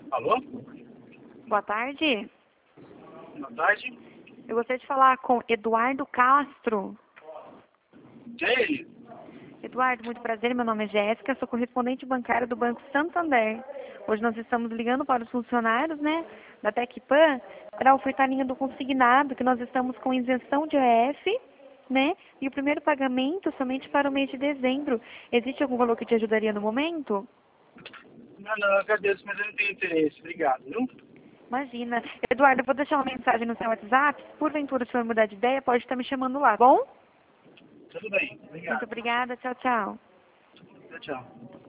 Alô? Boa tarde. Boa tarde. Eu gostaria de falar com Eduardo Castro. Que é ele? Eduardo, muito prazer. Meu nome é Jéssica, sou correspondente bancária do Banco Santander. Hoje nós estamos ligando para os funcionários, da Tecpan para ofertar a linha do consignado, que nós estamos com isenção de EF, e o primeiro pagamento somente para o mês de dezembro. Existe algum valor que te ajudaria no momento? Não, eu agradeço, mas eu não tenho interesse. Obrigado, viu? Imagina. Eduardo, eu vou deixar uma mensagem no seu WhatsApp. Se porventura o senhor mudar de ideia, pode estar me chamando lá, bom? Tudo bem. Muito Obrigado. obrigada. Tchau, tchau. Tchau, tchau.